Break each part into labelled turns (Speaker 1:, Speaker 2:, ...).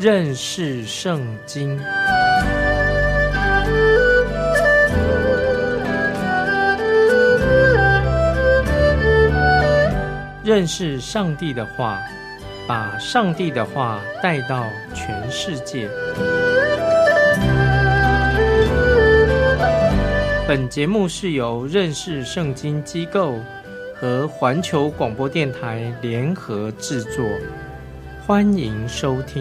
Speaker 1: 认识圣经。认识上帝的话，把上帝的话带到全世界。本节目是由认识圣经机构和环球广播电台联合制作，欢迎收听。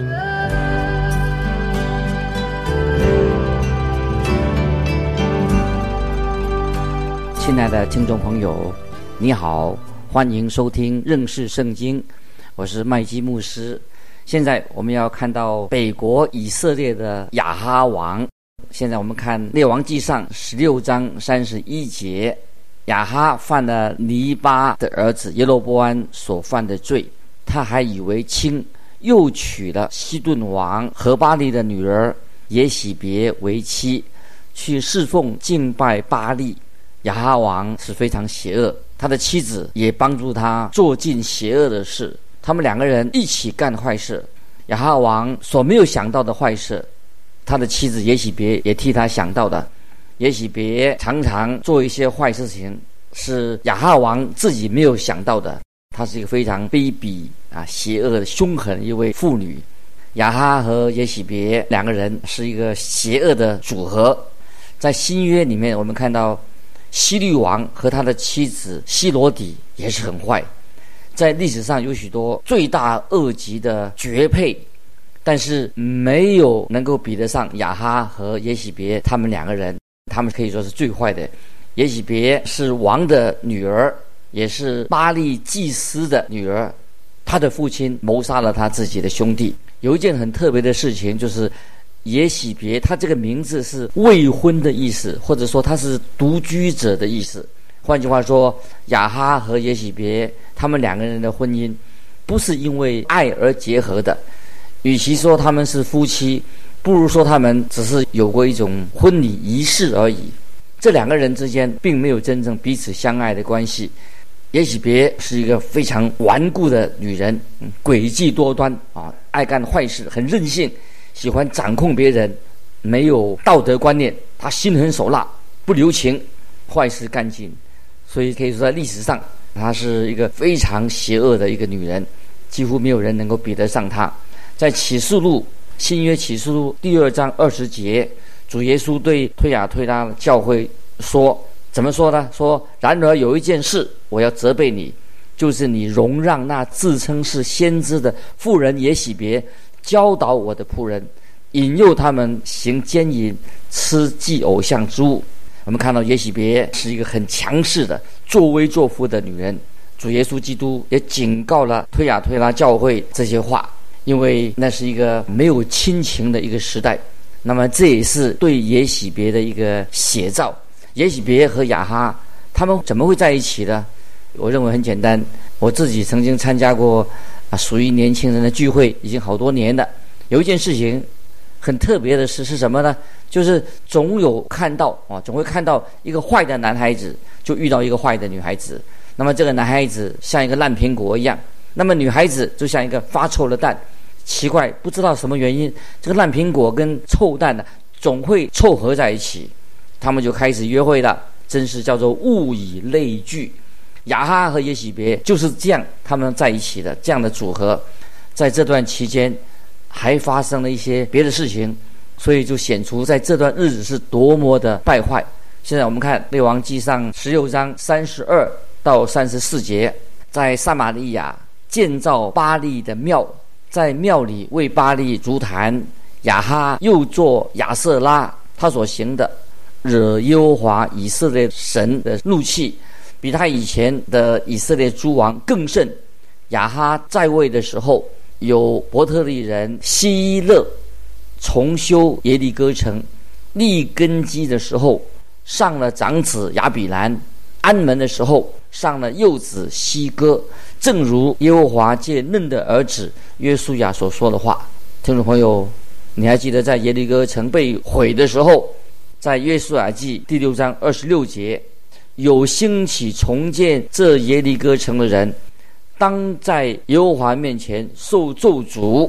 Speaker 2: 亲爱的听众朋友，你好，欢迎收听认识圣经，我是麦基牧师。现在我们要看到北国以色列的亚哈王。现在我们看列王纪上16章31节，亚哈犯了尼巴的儿子耶罗波安所犯的罪，他还以为轻，又娶了西顿王何巴利的女儿耶洗别为妻，去侍奉敬拜巴力。亚哈王是非常邪恶，他的妻子也帮助他做尽邪恶的事，他们两个人一起干坏事。亚哈王所没有想到的坏事，他的妻子耶洗别也替他想到的。耶洗别常常做一些坏事情，是亚哈王自己没有想到的。她是一个非常卑鄙邪恶的凶狠一位妇女。亚哈和耶洗别两个人是一个邪恶的组合。在新约里面，我们看到希律王和他的妻子希罗底也是很坏。在历史上有许多罪大恶极的绝配，但是没有能够比得上亚哈和耶洗别他们两个人，他们可以说是最坏的。耶洗别是王的女儿，也是巴力祭司的女儿，他的父亲谋杀了他自己的兄弟。有一件很特别的事情，就是耶洗别他这个名字是未婚的意思，或者说他是独居者的意思。换句话说，亚哈和耶洗别他们两个人的婚姻不是因为爱而结合的，与其说他们是夫妻，不如说他们只是有过一种婚礼仪式而已。这两个人之间并没有真正彼此相爱的关系。耶洗别是一个非常顽固的女人，诡计多端爱干坏事，很任性，喜欢掌控别人，没有道德观念，她心狠手辣，不留情，坏事干尽。所以可以说在历史上她是一个非常邪恶的一个女人，几乎没有人能够比得上她。在启示录，新约启示录2章20节，主耶稣对推雅推拉教会说，怎么说呢？说，然而有一件事我要责备你，就是你容让那自称是先知的妇人耶洗别教导我的仆人，引诱他们行奸淫，吃祭偶像之物。我们看到耶洗别是一个很强势的作威作福的女人，主耶稣基督也警告了推雅推拉教会这些话，因为那是一个没有亲情的一个时代。那么这也是对耶洗别的一个写照。耶洗别和亚哈他们怎么会在一起呢？我认为很简单，我自己曾经参加过属于年轻人的聚会，已经好多年了。有一件事情很特别的是什么呢？就是总会看到一个坏的男孩子就遇到一个坏的女孩子，那么这个男孩子像一个烂苹果一样，那么女孩子就像一个发臭的蛋。奇怪，不知道什么原因，这个烂苹果跟臭蛋总会凑合在一起，他们就开始约会了，真是叫做物以类聚。亚哈和耶洗别就是这样他们在一起的这样的组合。在这段期间还发生了一些别的事情，所以就显出在这段日子是多么的败坏。现在我们看列王纪上16章32到34节，在撒玛利亚建造巴力的庙，在庙里为巴力筑坛。亚哈又做亚舍拉，他所行的惹耶和华以色列神的怒气，比他以前的以色列诸王更甚。亚哈在位的时候，有伯特利人希勒重修耶利哥城，立根基的时候上了长子亚比兰，安门的时候上了幼子希哥，正如耶和华借嫩的儿子约书亚所说的话。听众朋友，你还记得在耶利哥城被毁的时候，在约书亚记第6章26节，有兴起重建这耶利哥城的人，当在耶和华面前受咒诅，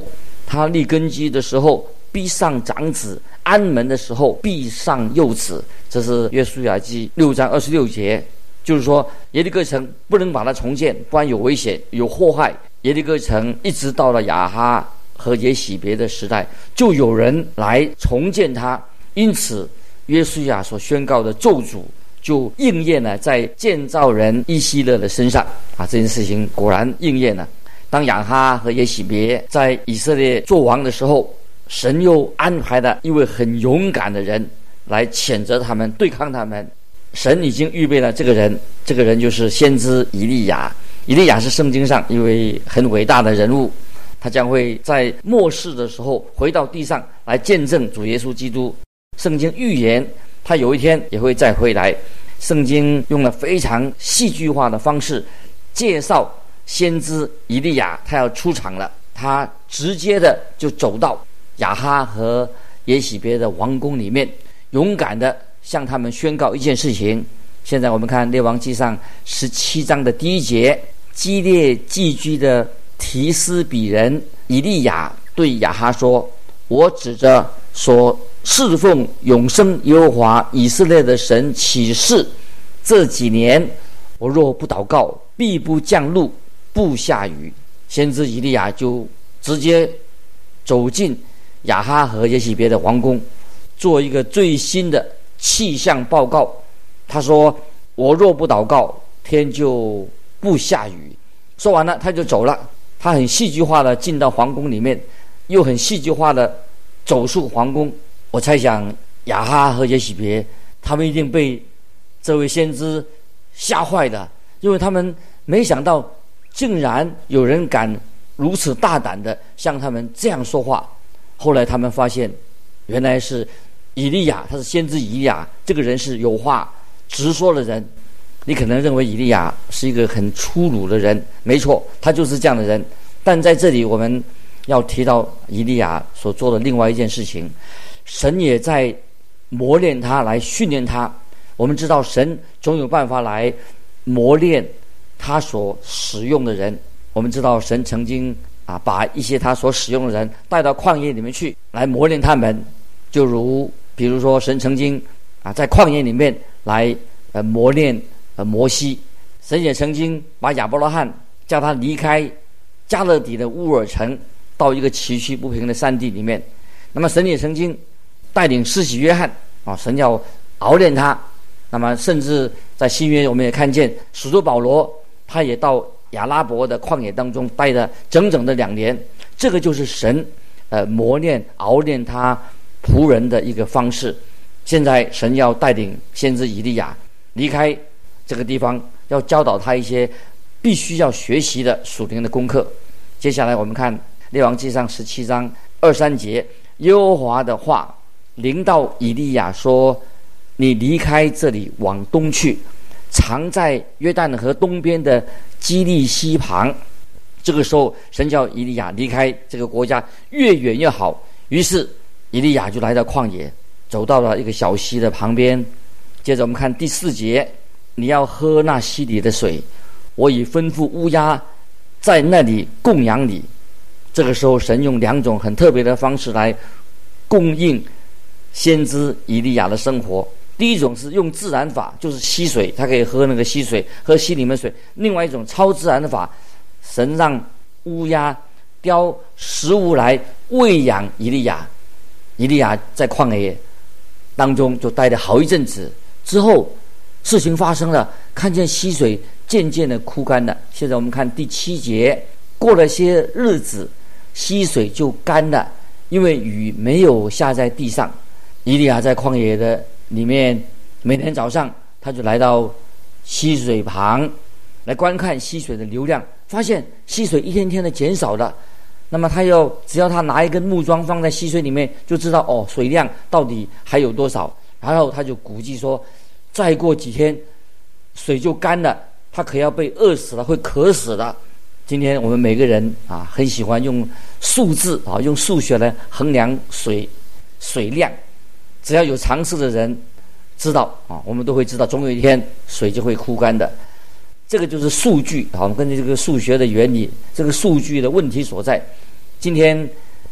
Speaker 2: 他立根基的时候必上长子，安门的时候必上幼子。这是约书亚记6章26节，就是说耶利哥城不能把它重建，不然有危险有祸害。耶利哥城一直到了亚哈和耶洗别的时代，就有人来重建它，因此约书亚所宣告的咒诅就应验了在建造人以西勒的身上啊！这件事情果然应验了。当亚哈和耶洗别在以色列做王的时候，神又安排了一位很勇敢的人来谴责他们，对抗他们。神已经预备了这个人，这个人就是先知以利亚。以利亚是圣经上一位很伟大的人物，他将会在末世的时候回到地上来见证主耶稣基督。圣经预言他有一天也会再回来。圣经用了非常戏剧化的方式介绍先知以利亚，他要出场了。他直接的就走到亚哈和耶洗别的王宫里面，勇敢的向他们宣告一件事情。现在我们看列王记上17章的第1节，基列寄居的提斯比人以利亚对亚哈说：我指着所侍奉永生耶和华以色列的神起誓，这几年我若不祷告，必不降露，不下雨。先知以利亚就直接走进亚哈和耶洗别的王宫，做一个最新的气象报告。他说：我若不祷告，天就不下雨。说完了他就走了。他很戏剧化的进到皇宫里面，又很戏剧化的走出皇宫。我猜想亚哈和耶洗别他们一定被这位先知吓坏的，因为他们没想到竟然有人敢如此大胆的向他们这样说话。后来他们发现原来是以利亚，他是先知以利亚，这个人是有话直说的人。你可能认为以利亚是一个很粗鲁的人，没错，他就是这样的人。但在这里我们要提到以利亚所做的另外一件事情，神也在磨练他，来训练他。我们知道神总有办法来磨练他所使用的人。我们知道神曾经把一些他所使用的人带到旷野里面去，来磨练他们。就如比如说神曾经在旷野里面来磨练摩西。神也曾经把亚伯拉罕叫他离开加勒底的乌尔城，到一个崎岖不平的山地里面。那么神也曾经带领施洗约翰神要熬练他。那么甚至在新约我们也看见使徒保罗，他也到亚拉伯的旷野当中待了整整的2年。这个就是神磨练熬练他仆人的一个方式。现在神要带领先知以利亚离开这个地方，要教导他一些必须要学习的属灵的功课。接下来我们看列王记上17章2、3节，耶和华的话临到以利亚说：你离开这里往东去，藏在约旦河东边的基利溪旁。这个时候神叫以利亚离开这个国家，越远越好。于是以利亚就来到旷野，走到了一个小溪的旁边。接着我们看第4节，你要喝那溪里的水，我已吩咐乌鸦在那里供养你。这个时候神用2种很特别的方式来供应先知以利亚的生活。第一种是用自然法，就是溪水，他可以喝那个溪水，喝溪里面水。另外一种超自然的法，神让乌鸦叼食物来喂养以利亚。以利亚在旷野当中就待了好一阵子，之后事情发生了，看见溪水渐渐的枯干了。现在我们看第7节，过了些日子，溪水就干了，因为雨没有下在地上。以利亚在旷野的里面，每天早上他就来到溪水旁来观看溪水的流量，发现溪水一天天的减少了。那么只要他拿一根木桩放在溪水里面，就知道水量到底还有多少。然后他就估计说，再过几天水就干了，他可要被饿死了，会渴死了。今天我们每个人很喜欢用数字用数学来衡量水量。只要有常识的人知道我们都会知道，总有一天水就会枯干的。这个就是数据我们根据这个数学的原理，这个数据的问题所在。今天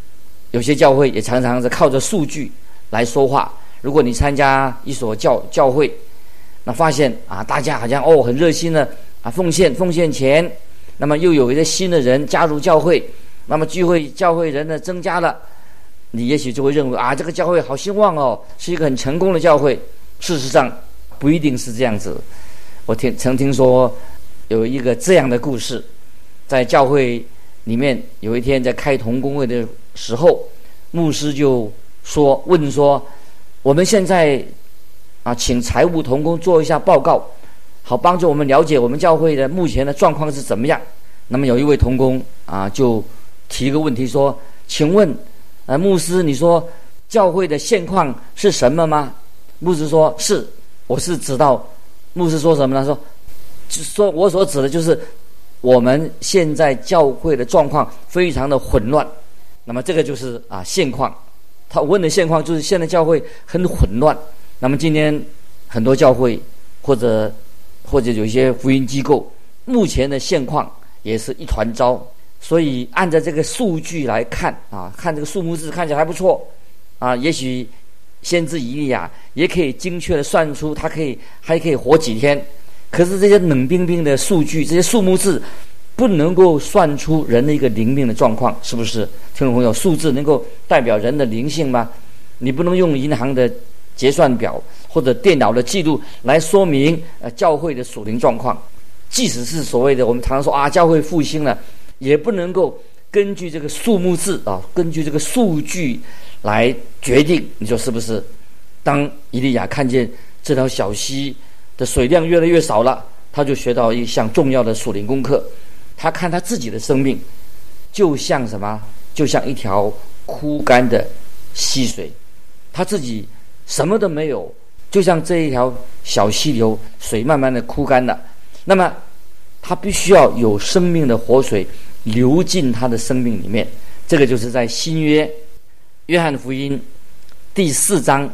Speaker 2: 有些教会也常常是靠着数据来说话。如果你参加一所教会，那发现大家好像很热心的奉献钱，那么又有一些新的人加入教会，那么教会人呢增加了，你也许就会认为这个教会好兴旺是一个很成功的教会。事实上不一定是这样子。我曾听说有一个这样的故事，在教会里面有一天在开同工会的时候，牧师就问说，我们现在请财务同工做一下报告，好帮助我们了解我们教会的目前的状况是怎么样。那么有一位同工就提一个问题说，请问牧师，你说教会的现况是什么吗？牧师说，是，我是知道。牧师说什么呢？说我所指的就是我们现在教会的状况非常的混乱。那么这个就是现况。他问的现况就是现在教会很混乱。那么今天很多教会或者有一些福音机构，目前的现况也是一团糟。所以按照这个数据来看看这个数目字看起来还不错也许先知以利亚也可以精确的算出他还可以活几天。可是这些冷冰冰的数据，这些数目字不能够算出人的一个灵命的状况，是不是？听众朋友，数字能够代表人的灵性吗？你不能用银行的结算表或者电脑的记录来说明教会的属灵状况。即使是所谓的我们常常说教会复兴了，也不能够根据这个数目字根据这个数据来决定。你说是不是？当以利亚看见这条小溪的水量越来越少了，他就学到一项重要的属灵功课。他看他自己的生命就像什么？就像一条枯干的溪水，他自己什么都没有，就像这一条小溪流，水慢慢的枯干了。那么他必须要有生命的活水流进他的生命里面。这个就是在新约约翰福音第4章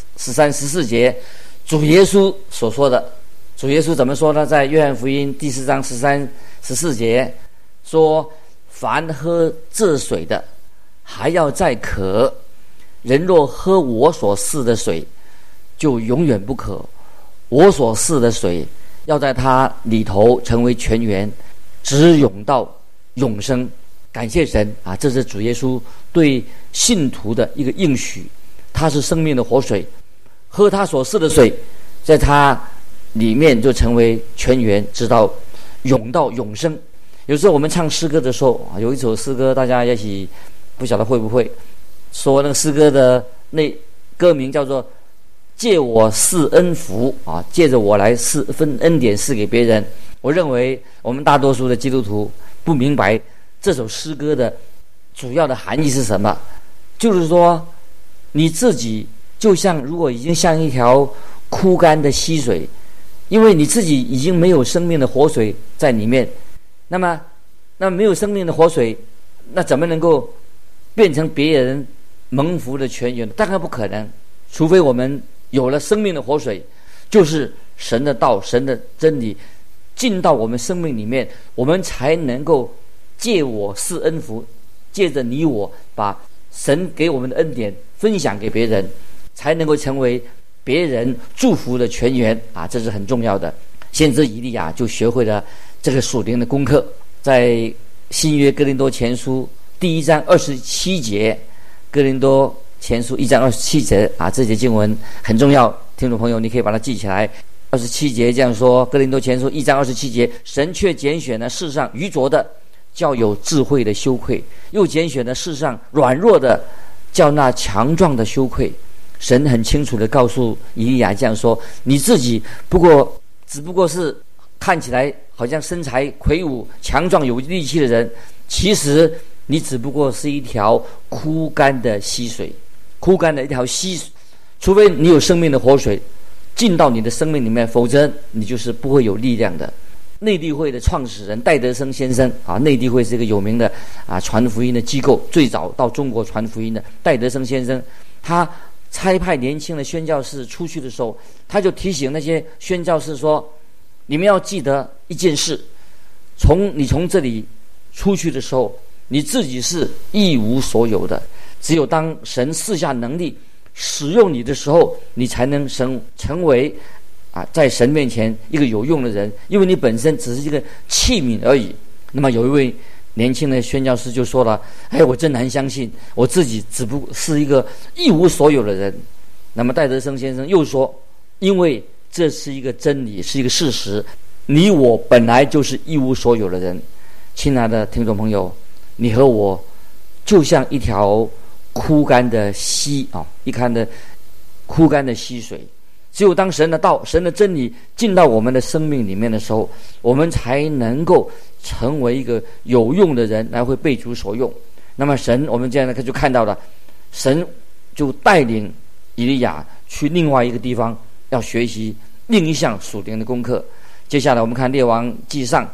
Speaker 2: 13、14节主耶稣所说的。主耶稣怎么说呢？在约翰福音第4章13、14节说，凡喝这水的还要再渴，人若喝我所赐的水，就永远不渴。我所赐的水要在他里头成为泉源，直涌到永生。感谢神这是主耶稣对信徒的一个应许。他是生命的活水，喝他所赐的水，在他里面就成为泉源，直到涌到永生。有时候我们唱诗歌的时候有一首诗歌，大家也许不晓得会不会说，那个诗歌的歌名叫做借我施恩福借着我来分恩典赐给别人。我认为我们大多数的基督徒不明白这首诗歌的主要的含义是什么。就是说你自己就像如果已经像一条枯干的溪水，因为你自己已经没有生命的活水在里面，那么没有生命的活水，那怎么能够变成别人蒙福的泉源？当然不可能，除非我们有了生命的活水，就是神的道、神的真理进到我们生命里面，我们才能够借我施恩福，借着你我把神给我们的恩典分享给别人，才能够成为别人祝福的泉源这是很重要的。先知以利亚就学会了这个属灵的功课。在新约哥林多前书第1章27节，哥林多前书1章27节这节经文很重要，听众朋友你可以把它记起来。27节这样说，哥林多前书1章27节，神却拣选了世上愚拙的，叫有智慧的羞愧；又拣选了世上软弱的，叫那强壮的羞愧。神很清楚地告诉以利亚这样说，你自己只不过是看起来好像身材魁梧强壮有力气的人，其实你只不过是一条枯干的溪水，枯干的一条溪水。除非你有生命的活水进到你的生命里面，否则你就是不会有力量的。内地会的创始人戴德生先生内地会是一个有名的传福音的机构，最早到中国传福音的戴德生先生，他差派年轻的宣教士出去的时候，他就提醒那些宣教士说，你们要记得一件事，你从这里出去的时候，你自己是一无所有的， 只有当神赐下能力使用你的时候，你才能成为在神面前一个有用的人，因为你本身只是一个器皿而已。那么有一位年轻的宣教师就说了，我真难相信我自己只不过是一个一无所有的人。那么戴德生先生又说，因为这是一个真理，是一个事实，你我本来就是一无所有的人。亲爱的听众朋友，你和我就像一条枯干的溪枯干的溪水，只有当神的道、神的真理进到我们的生命里面的时候，我们才能够成为一个有用的人，来会被主所用。那么神，我们这样就看到了，神就带领以利亚去另外一个地方，要学习另一项属灵的功课。接下来我们看列王记上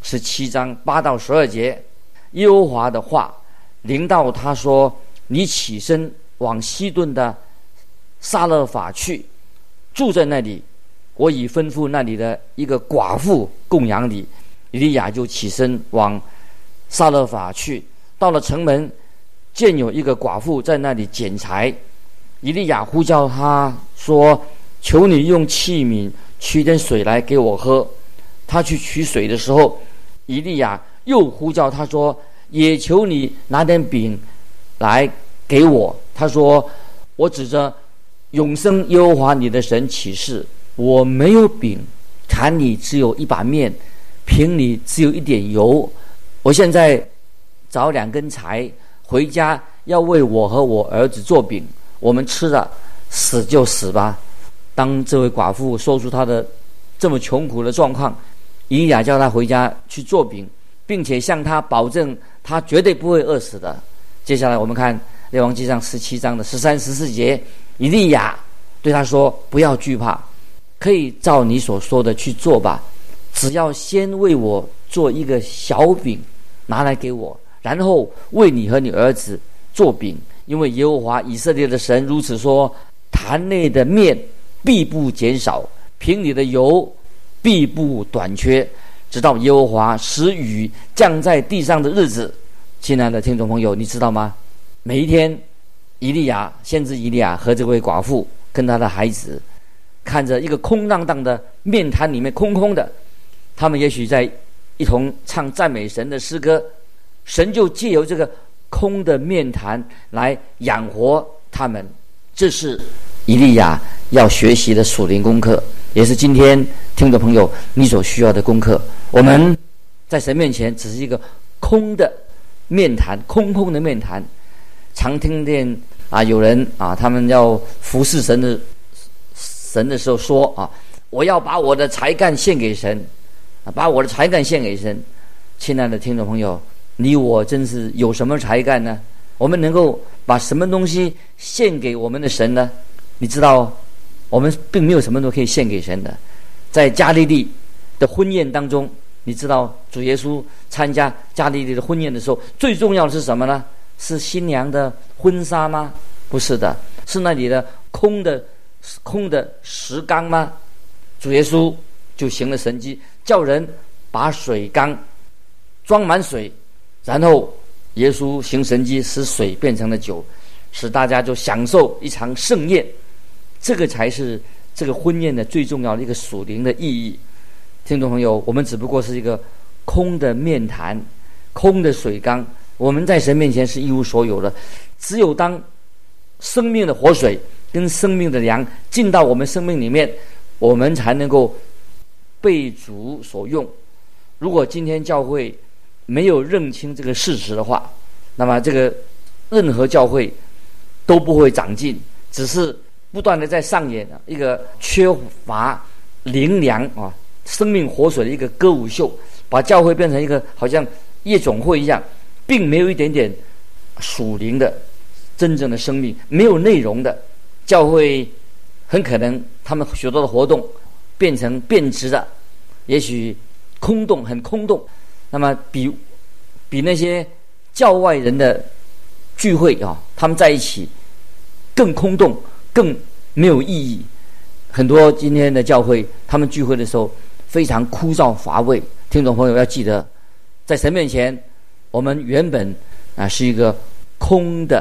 Speaker 2: 17章8到12节，耶和华的话临到他说，你起身往西顿的撒勒法去，住在那里，我已吩咐那里的一个寡妇供养你。以利亚就起身往撒勒法去，到了城门，见有一个寡妇在那里捡柴。以利亚呼叫他说，求你用器皿取点水来给我喝。他去取水的时候，以利亚又呼叫他说，也求你拿点饼来给我。他说，我指着永生耶和华你的神起誓，我没有饼，坛里只有一把面，瓶里只有一点油。我现在找2根柴回家，要为我和我儿子做饼，我们吃了死就死吧。当这位寡妇说出她的这么穷苦的状况，以利亚叫她回家去做饼，并且向她保证她绝对不会饿死的。接下来我们看列王记上17章的13、14节，以利亚对他说，不要惧怕，可以照你所说的去做吧，只要先为我做一个小饼拿来给我，然后为你和你儿子做饼，因为耶和华以色列的神如此说，坛内的面必不减少，瓶里的油必不短缺，直到耶和华使雨降在地上的日子。亲爱的听众朋友，你知道吗？每一天先知以利亚和这位寡妇跟他的孩子看着一个空荡荡的面坛里面空空的，他们也许在一同唱赞美神的诗歌，神就借由这个空的面坛来养活他们。这是以利亚要学习的属灵功课，也是今天听众朋友你所需要的功课。我们在神面前只是一个空的面坛，空空的面坛。常听见有人他们要服侍神的时候说我要把我的才干献给神，把我的才干献给神。亲爱的听众朋友，你我真是有什么才干呢？我们能够把什么东西献给我们的神呢？你知道我们并没有什么都可以献给神的。在加利利的婚宴当中，你知道主耶稣参加加利利的婚宴的时候，最重要的是什么呢？是新娘的婚纱吗？不是的。是那里的空的石缸吗？主耶稣就行了神迹，叫人把水缸装满水，然后耶稣行神迹，使水变成了酒，使大家就享受一场盛宴。这个才是这个婚宴的最重要的一个属灵的意义。听众朋友，我们只不过是一个空的面坛，空的水缸，我们在神面前是一无所有的。只有当生命的活水跟生命的粮进到我们生命里面，我们才能够被主所用。如果今天教会没有认清这个事实的话，那么这个任何教会都不会长进，只是不断的在上演一个缺乏灵粮生命活水的一个歌舞秀，把教会变成一个好像夜总会一样，并没有一点点属灵的真正的生命，没有内容的教会，很可能他们许多的活动变成变质的，也许空洞，很空洞。那么比那些教外人的聚会他们在一起更空洞，更没有意义。很多今天的教会，他们聚会的时候非常枯燥乏味。听众朋友要记得，在神面前，我们原本是一个空的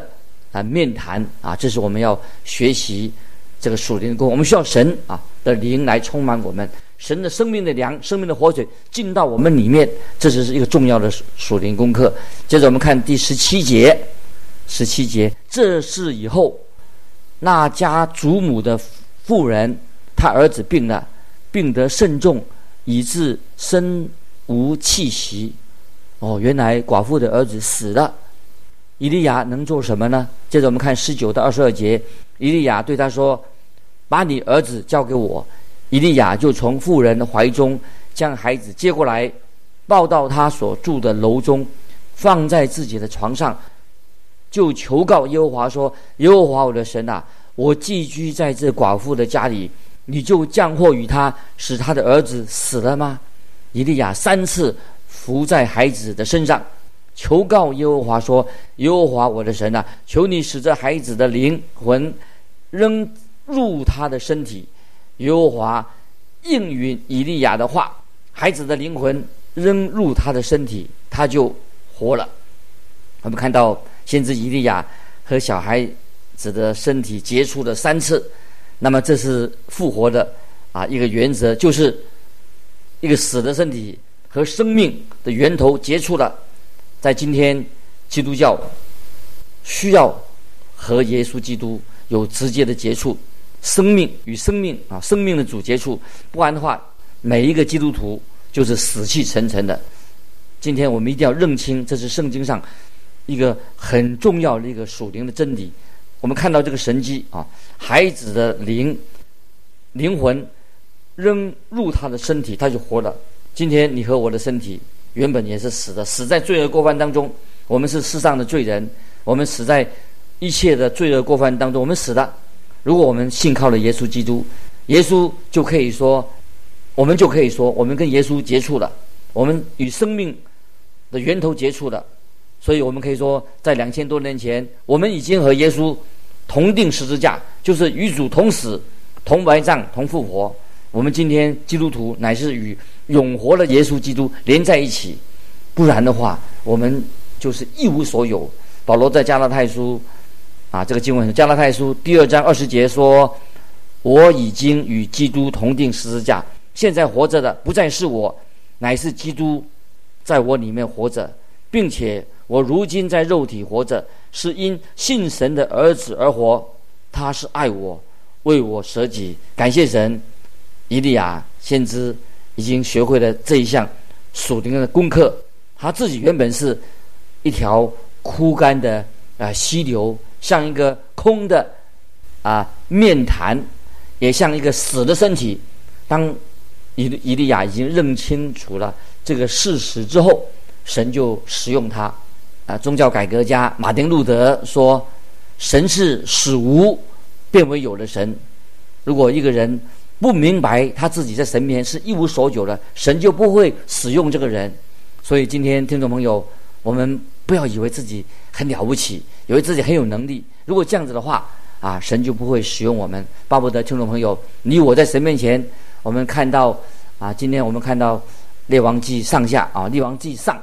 Speaker 2: 面谈这是我们要学习这个属灵的功课。我们需要神的灵来充满我们，神的生命的粮、生命的活水进到我们里面，这就是一个重要的属灵功课。接着我们看第17节，这事以后，那家祖母的妇人，她儿子病了，病得甚重，以致身无气息。原来寡妇的儿子死了。以利亚能做什么呢？接着我们看19到22节，以利亚对他说：把你儿子交给我。以利亚就从妇人的怀中将孩子接过来，抱到他所住的楼中，放在自己的床上，就求告耶和华说：耶和华我的神啊，我寄居在这寡妇的家里，你就降祸于他，使他的儿子死了吗？以利亚3次伏在孩子的身上，求告耶和华说：耶和华我的神啊，求你使这孩子的灵魂扔入他的身体。耶和华应允以利亚的话，孩子的灵魂扔入他的身体，他就活了。我们看到先知以利亚和小孩子的身体接触了3次，那么这是复活的一个原则，就是一个死的身体和生命的源头接触了。在今天基督教需要和耶稣基督有直接的接触，生命与生命生命的主接触，不然的话每一个基督徒就是死气沉沉的。今天我们一定要认清，这是圣经上一个很重要的一个属灵的真理。我们看到这个神迹孩子的灵魂扔入他的身体，他就活了。今天你和我的身体原本也是死的，死在罪恶过犯当中，我们是世上的罪人，我们死在一切的罪恶过犯当中，我们死了。如果我们信靠了耶稣基督，耶稣就可以说，我们跟耶稣接触了，我们与生命的源头接触了。所以我们可以说，在2000多年前，我们已经和耶稣同定十字架，就是与主同死、同埋葬、同复活。我们今天基督徒乃是与永活的耶稣基督连在一起，不然的话我们就是一无所有。保罗在加拉太书这个经文，加拉太书第2章20节说：我已经与基督同定十字架，现在活着的不再是我，乃是基督在我里面活着，并且我如今在肉体活着，是因信神的儿子而活，他是爱我，为我舍己。感谢神，以利亚先知已经学会了这一项属灵的功课。他自己原本是一条枯干的溪流，像一个空的面坛，也像一个死的身体。当以利亚已经认清楚了这个事实之后，神就使用他。宗教改革家马丁路德说，神是使无变为有的神。如果一个人不明白他自己在神面前是一无所有的，神就不会使用这个人。所以今天听众朋友，我们不要以为自己很了不起，以为自己很有能力。如果这样子的话神就不会使用我们。巴不得听众朋友，你我在神面前，我们看到今天我们看到列王记上下列王记上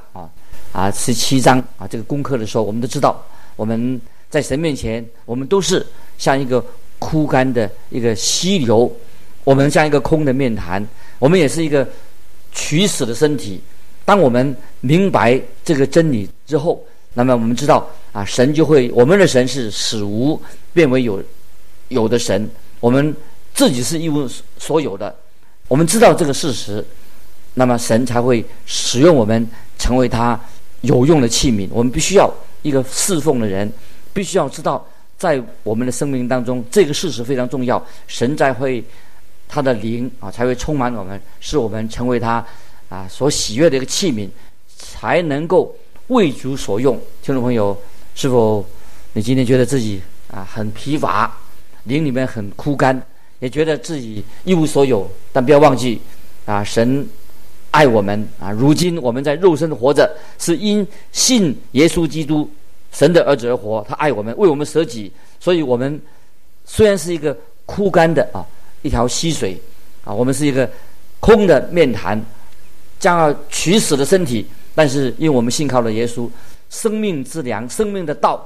Speaker 2: 17章这个功课的时候，我们都知道，我们在神面前，我们都是像一个枯干的一个溪流，我们像一个空的面坛，我们也是一个取死的身体。当我们明白这个真理之后，那么我们知道神就会，我们的神是使无变为有的神，我们自己是一无所有的。我们知道这个事实，那么神才会使用我们成为他有用的器皿。我们必须要一个侍奉的人，必须要知道在我们的生命当中，这个事实非常重要。神才会他的灵才会充满我们，使我们成为他所喜悦的一个器皿，才能够为主所用。听众朋友，是否你今天觉得自己很疲乏，灵里面很枯干，也觉得自己一无所有？但不要忘记神爱我们如今我们在肉身活着，是因信耶稣基督神的儿子而活。他爱我们，为我们舍己。所以我们虽然是一个枯干的一条溪水我们是一个空的面坛，将要取死的身体，但是因为我们信靠了耶稣，生命之粮、生命的道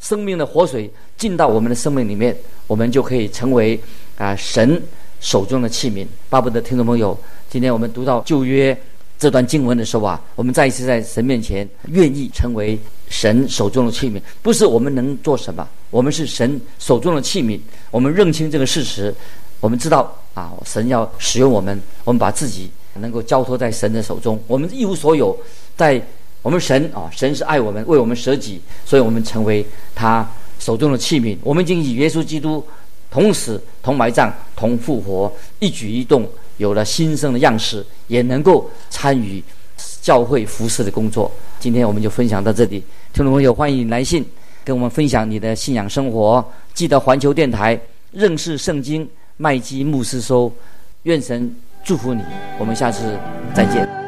Speaker 2: 生命的活水进到我们的生命里面，我们就可以成为神手中的器皿。巴不得听众朋友，今天我们读到旧约这段经文的时候我们再一次在神面前愿意成为神手中的器皿。不是我们能做什么，我们是神手中的器皿。我们认清这个事实，我们知道神要使用我们，我们把自己能够交托在神的手中，我们一无所有，在我们神是爱我们，为我们舍己，所以我们成为他手中的器皿。我们已经与耶稣基督同死、同埋葬、同复活，一举一动有了新生的样式，也能够参与教会服事的工作。今天我们就分享到这里，听众朋友欢迎来信跟我们分享你的信仰生活。记得环球电台认识圣经麦基牧师收。愿神祝福你，我们下次再见。